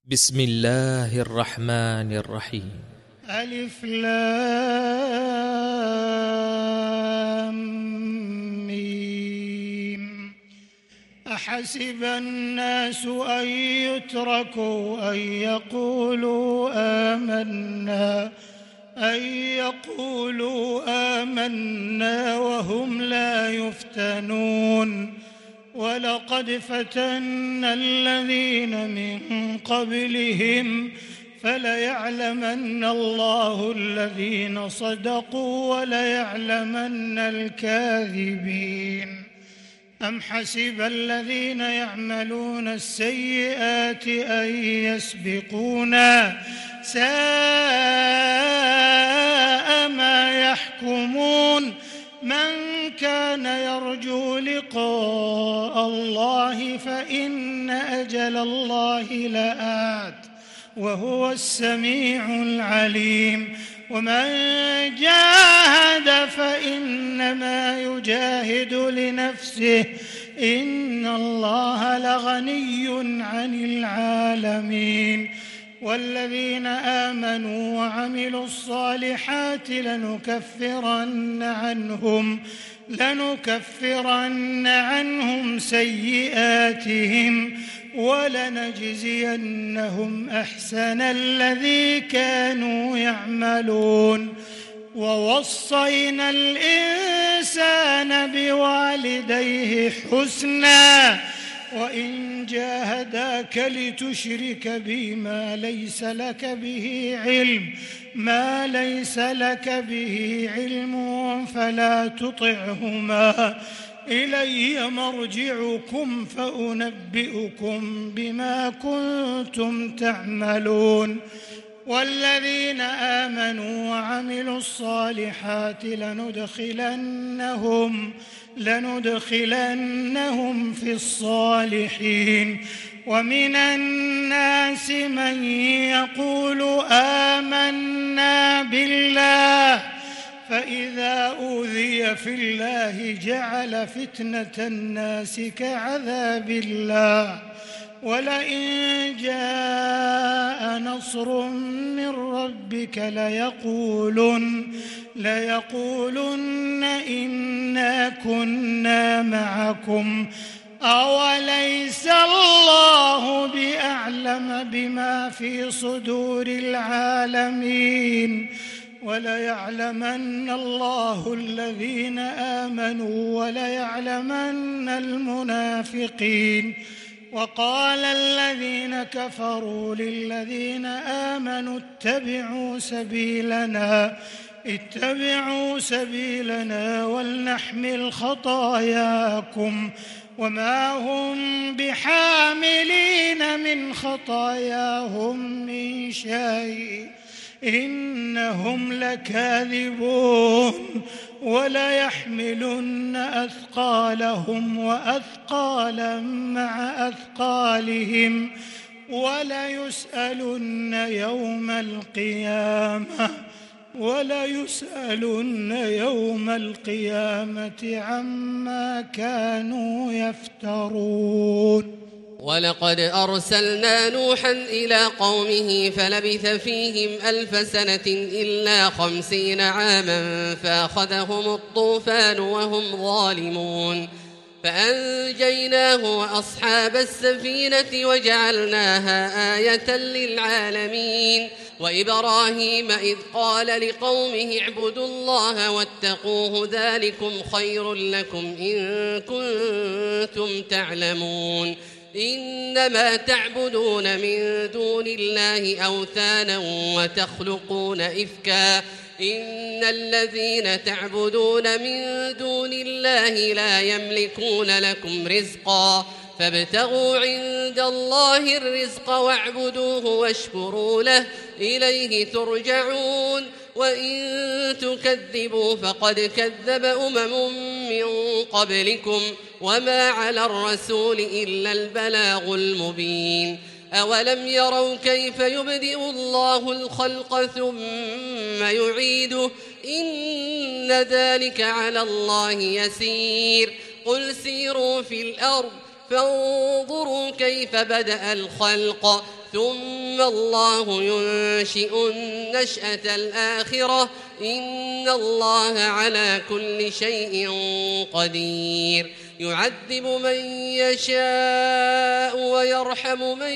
بسم الله الرحمن الرحيم. ألف لام ميم. أحسب الناس أن يتركوا أن يقولوا آمنا وهم لا يفتنون. ولقد فتنا الذين من قبلهم فليعلمن الله الذين صدقوا وليعلمن الكاذبين. أم حسب الذين يعملون السيئات أن يسبقونا ساء ما يحكمون. من كان يرجو لقاء الله فإن أجل الله لآت وهو السميع العليم. ومن جاهد فإنما يجاهد لنفسه إن الله لغني عن العالمين. والذين آمنوا وعملوا الصالحات لنكفرن عنهم سيئاتهم ولنجزينهم أحسن الذي كانوا يعملون. ووصينا الإنسان بوالديه حسنا وإن جاهداك لتشرك بي ما ليس لك به علم فلا تطعهما إلي مرجعكم فأنبئكم بما كنتم تعملون. والذين آمنوا وعملوا الصالحات لندخلنهم في الصالحين. ومن الناس من يقول آمنا بالله فإذا أوذي في الله جعل فتنة الناس كعذاب الله. ولئن جاء نصر من ربك ليقولن إنا كنا معكم أوليس الله بأعلم بما في صدور العالمين. وليعلمن الله الذين آمنوا وليعلمن المنافقين. وقال الذين كفروا للذين آمنوا اتبعوا سبيلنا ولنحمل خطاياكم وما هم بحاملين من خطاياهم من شيء إنهم لكاذبون. وليحملن أثقالهم وأثقالا مع أثقالهم وليسألن يوم القيامة عما كانوا يفترون. ولقد أرسلنا نوحا إلى قومه فلبث فيهم 1000 سنة إلا 50 عاما فأخذهم الطوفان وهم ظالمون فأنجيناه وأصحاب السفينة وجعلناها آية للعالمين. وإبراهيم إذ قال لقومه اعبدوا الله واتقوه ذلكم خير لكم إن كنتم تعلمون. إنما تعبدون من دون الله أوثانا وتخلقون إفكا إن الذين تعبدون من دون الله لا يملكون لكم رزقا فابتغوا عند الله الرزق واعبدوه واشكروا له إليه ترجعون. وإن تكذبوا فقد كذب أمم من قبلكم وما على الرسول إلا البلاغ المبين. أولم يروا كيف يبدئ الله الخلق ثم يعيده إن ذلك على الله يسير. قل سيروا في الأرض فانظروا كيف بدأ الخلق ثم الله ينشئ النشأة الآخرة إن الله على كل شيء قدير يعذب من يشاء ويرحم من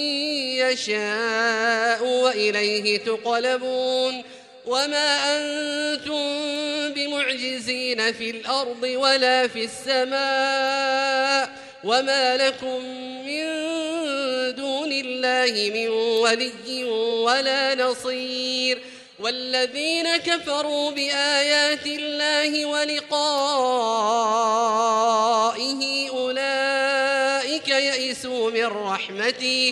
يشاء وإليه تقلبون وما أنتم بمعجزين في الأرض ولا في السماء وما لكم من دون الله من ولي ولا نصير والذين كفروا بآيات الله ولقائه أولئك يئسوا من رحمتي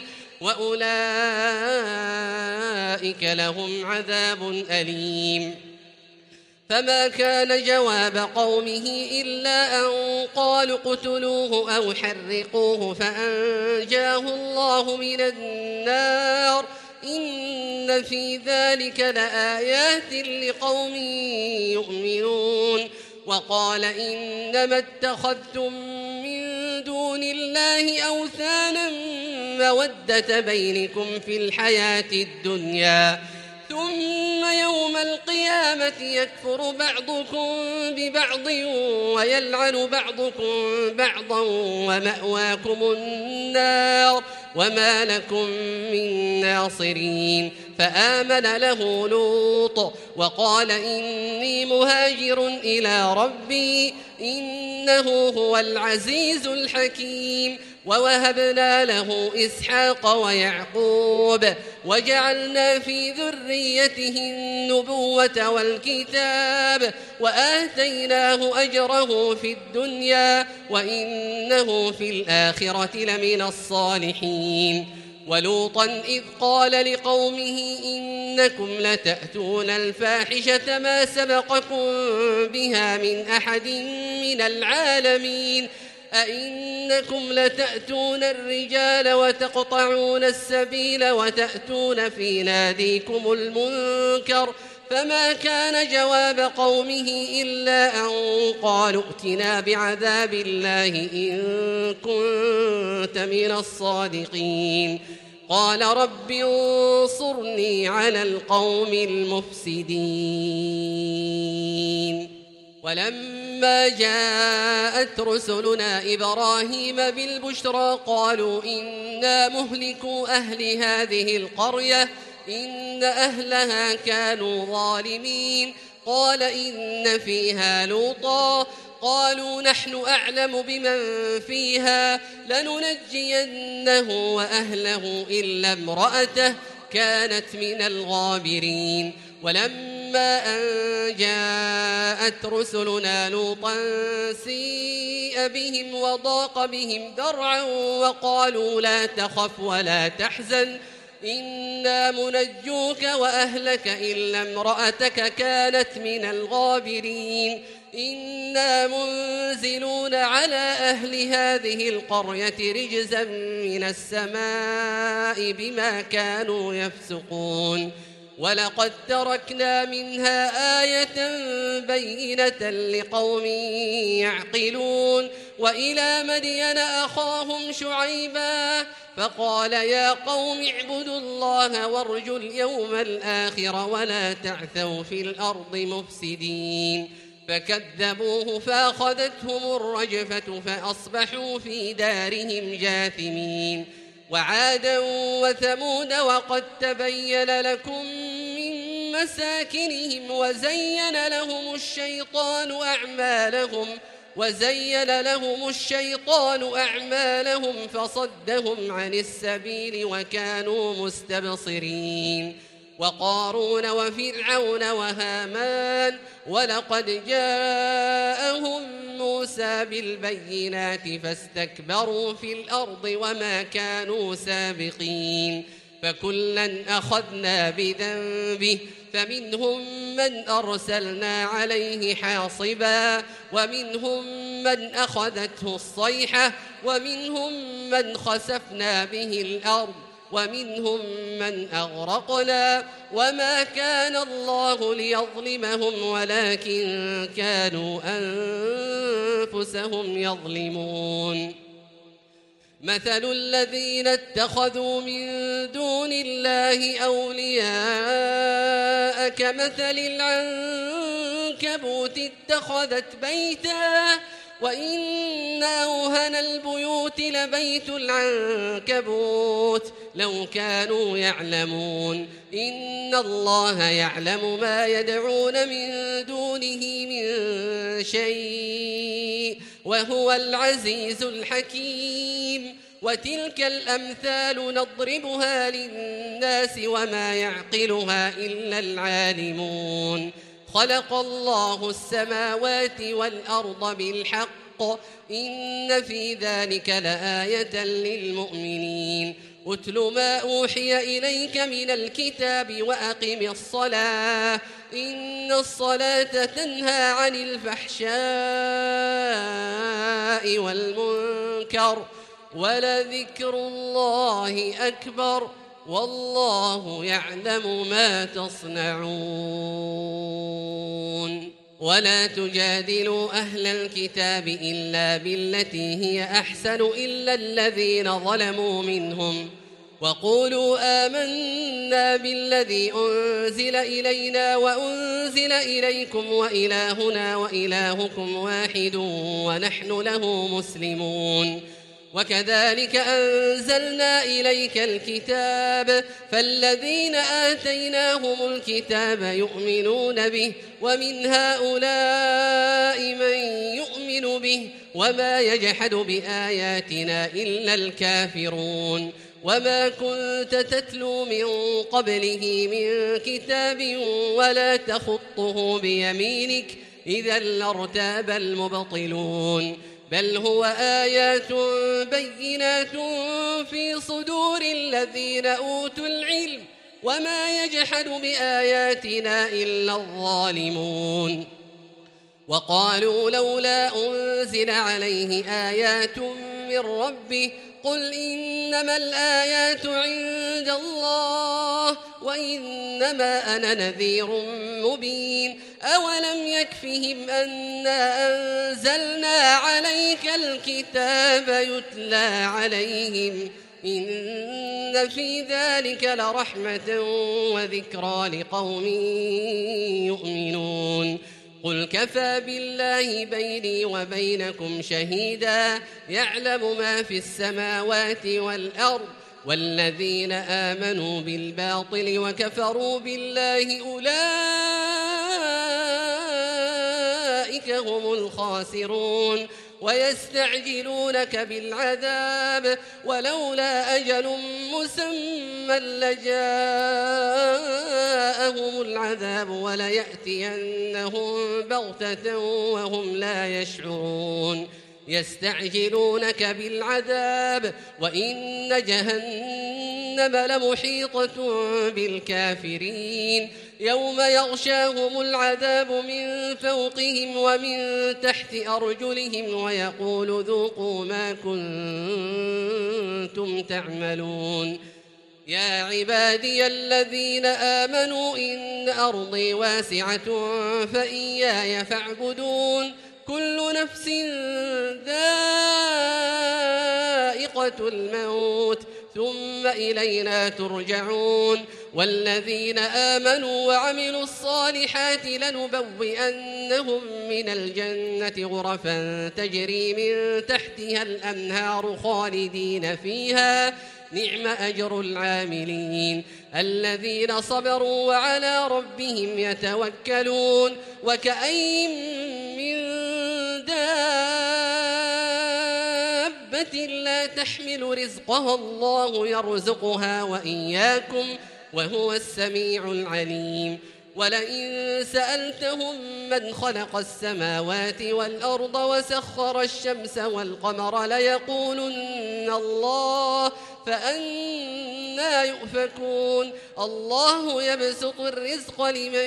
وأولئك لهم عذاب أليم فما كان جواب قومه إلا أن قالوا اقتلوه أو حرقوه فأنجاه الله من النار إن في ذلك لآيات لقوم يؤمنون وقال إنما اتخذتم من دون الله أوثانا مودة بينكم في الحياة الدنيا ثم يوم القيامة يكفر بعضكم ببعض ويلعن بعضكم بعضا ومأواكم النار وما لكم من ناصرين فآمن له لوط وقال إني مهاجر إلى ربي إنه هو العزيز الحكيم ووهبنا له إسحاق ويعقوب وجعلنا في ذريته النبوة والكتاب وآتيناه أجره في الدنيا وإنه في الآخرة لمن الصالحين ولوطا إذ قال لقومه إنكم لتأتون الفاحشة ما سبقكم بها من أحد من العالمين أئنكم لتأتون الرجال وتقطعون السبيل وتأتون في ناديكم المنكر فما كان جواب قومه إلا أن قالوا ائتنا بعذاب الله إن كنت من الصادقين قال رب انصرني على القوم المفسدين ولما جاءت رسلنا إبراهيم بالبشرى قالوا إنا مهلكو أهل هذه القرية إن أهلها كانوا ظالمين قال إن فيها لوطا قالوا نحن أعلم بمن فيها لننجينه وأهله إلا امرأته كانت من الغابرين ولما أن جاءت رسلنا لوطا سيء بهم وضاق بهم ذرعا وقالوا لا تخف ولا تحزن إنا منجوك وأهلك إلا امرأتك كانت من الغابرين إنا منزلون على أهل هذه القرية رجزا من السماء بما كانوا يفسقون ولقد تركنا منها آية بينة لقوم يعقلون وإلى مدين أخاهم شعيبا فقال يا قوم اعبدوا الله وارجوا اليوم الآخر ولا تعثوا في الأرض مفسدين فكذبوه فأخذتهم الرجفة فأصبحوا في دارهم جاثمين وعادا وثمود وقد تبين لكم من مساكنهم وزين لهم الشيطان أعمالهم فصدهم عن السبيل وكانوا مستبصرين وقارون وفرعون وهامان ولقد جاءهم موسى بالبينات فاستكبروا في الأرض وما كانوا سابقين فكلا أخذنا بذنبه فمنهم من أرسلنا عليه حاصبا ومنهم من أخذته الصيحة ومنهم من خسفنا به الأرض ومنهم من أغرقنا وما كان الله ليظلمهم ولكن كانوا أنفسهم يظلمون مثل الذين اتخذوا من دون الله أولياء كمثل العنكبوت اتخذت بيتا وإن أوهن البيوت لبيت العنكبوت لو كانوا يعلمون إن الله يعلم ما يدعون من دونه من شيء وهو العزيز الحكيم وتلك الأمثال نضربها للناس وما يعقلها إلا العالمون خلق الله السماوات والأرض بالحق إن في ذلك لآية للمؤمنين أتل ما أوحي إليك من الكتاب وأقم الصلاة إن الصلاة تنهى عن الفحشاء والمنكر ولذكر الله أكبر والله يعلم ما تصنعون ولا تجادلوا أهل الكتاب إلا بالتي هي أحسن إلا الذين ظلموا منهم وقولوا آمنا بالذي أنزل إلينا وأنزل إليكم وإلهنا وإلهكم واحد ونحن له مسلمون وكذلك أنزلنا إليك الكتاب فالذين آتيناهم الكتاب يؤمنون به ومن هؤلاء من يؤمن به وما يجحد بآياتنا إلا الكافرون وما كنت تتلو من قبله من كتاب ولا تخطه بيمينك إذا لارتاب المبطلون بل هو آيات بينات في صدور الذين أوتوا العلم وما يجحد بآياتنا إلا الظالمون وقالوا لولا أنزل عليه آيات من ربه قل إنما الآيات عند الله وإنما أنا نذير مبين أولم يكفهم أنا أنزلنا عليك الكتاب يتلى عليهم إن في ذلك لرحمة وذكرى لقوم يؤمنون قل كفى بالله بيني وبينكم شهيدا يعلم ما في السماوات والأرض والذين آمنوا بالباطل وكفروا بالله أولئك هم الخاسرون ويستعجلونك بالعذاب ولولا أجل مسمى لجاءهم العذاب وليأتينهم بغتة وهم لا يشعرون يستعجلونك بالعذاب وإن جهنم لمحيطة بالكافرين يوم يغشاهم العذاب من فوقهم ومن تحت أرجلهم ويقول ذوقوا ما كنتم تعملون يا عبادي الذين آمنوا إن أرضي واسعة فإياي فاعبدون كل نفس ذائقة الموت ثم إلينا ترجعون والذين آمنوا وعملوا الصالحات لنبوئنهم من الجنة غرفا تجري من تحتها الأنهار خالدين فيها نعم أجر العاملين الذين صبروا وعلى ربهم يتوكلون وكأين من دابة لا تحمل رزقها الله يرزقها وإياكم وهو السميع العليم ولئن سألتهم من خلق السماوات والأرض وسخر الشمس والقمر ليقولن الله فأنى يؤفكون الله يبسط الرزق لمن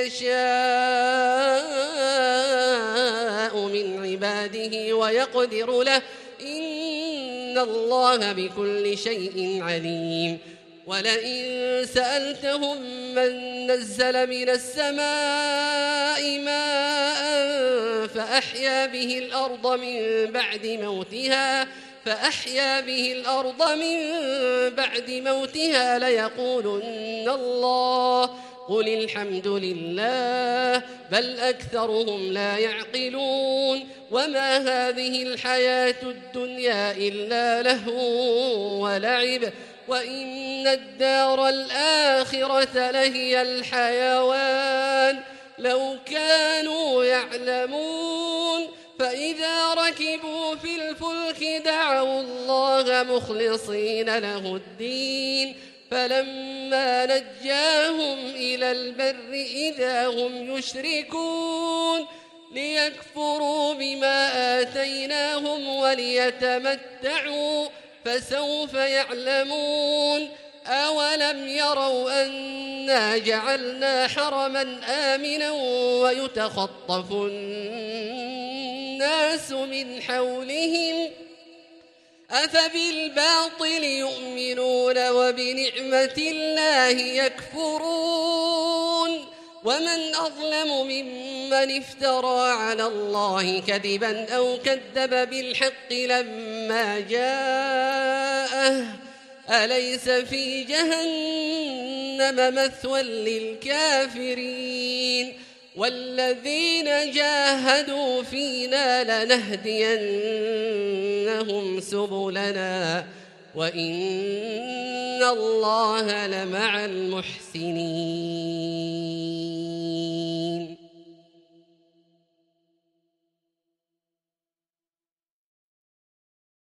يشاء من عباده ويقدر له إن الله بكل شيء عليم ولئن سألتهم من نزل من السماء ماء فأحيا به الأرض من بعد موتها فأحيا به الأرض من بعد موتها ليقولن الله قل الحمد لله بل أكثرهم لا يعقلون وما هذه الحياة الدنيا إلا لهو ولعب وإن الدار الآخرة لهي الحيوان لو كانوا يعلمون فإذا ركبوا في الفلك دعوا الله مخلصين له الدين فلما نجاهم إلى البر إذا هم يشركون ليكفروا بما آتيناهم وليتمتعوا فسوف يعلمون أولم يروا أنا جعلنا حرما آمنا ويتخطف الناس من حولهم أفبالباطل يؤمنون وبنعمة الله يكفرون ومن أظلم ممن افترى على الله كذبا أو كذب بالحق لما جاءه أليس في جهنم مثوى للكافرين والذين جاهدوا فينا لنهدينهم سبلنا وإن الله لمع المحسنين